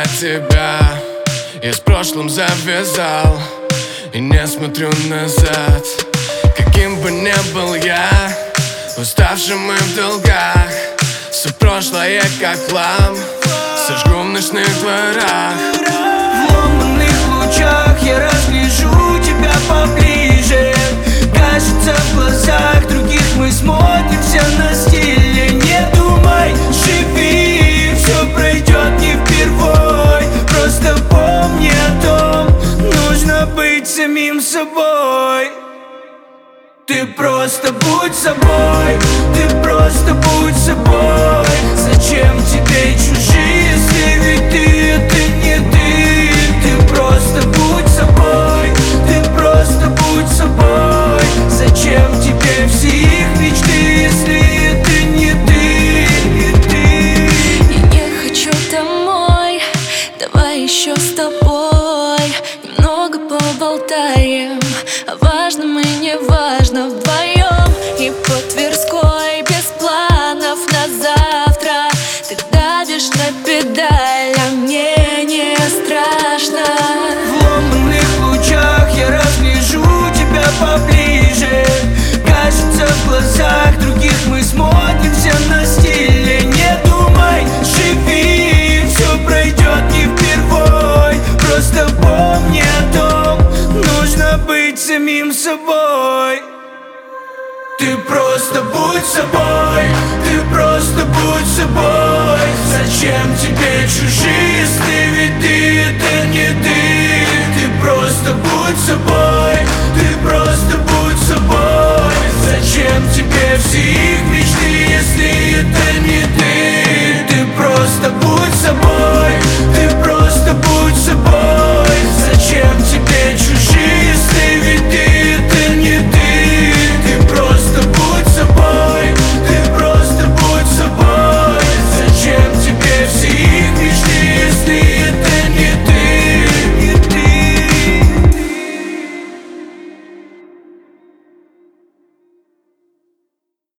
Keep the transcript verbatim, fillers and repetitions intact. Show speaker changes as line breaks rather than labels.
тебя я с прошлым завязал и не смотрю назад. Каким бы ни был я, уставшим и в долгах, все прошлое как хлам сожгу в ночных дворах.
В ломаных лучах я разгляжу тебя поближе. Кажется, в глазах других мы смотримся на стиле. Не думай, живи, все пройдет не впервой. Просто помни о том, нужно быть самим собой. Ты просто будь собой, ты просто будь собой. Зачем тебе чужие, если ведь ты это не ты? Ты просто будь собой, ты просто будь собой. Зачем тебе все их мечты, если это не ты, не ты?
Я не хочу домой, давай еще с тобой немного поболтаем о важном и неважном вдвоем. И по Тверской без планов на завтра. Ты давишь на педаль, а мне не страшно.
В ломаных лучах я разгляжу тебя поближе. Кажется, в глазах других мы смотримся на стиле. Не думай, живи, все пройдет не впервой. Просто помни о том, нужно быть самим собой. Ты просто будь собой, ты просто будь собой. Зачем тебе чужие, если ведь ты это не ты? Ты просто будь собой, ты просто будь собой. Зачем тебе все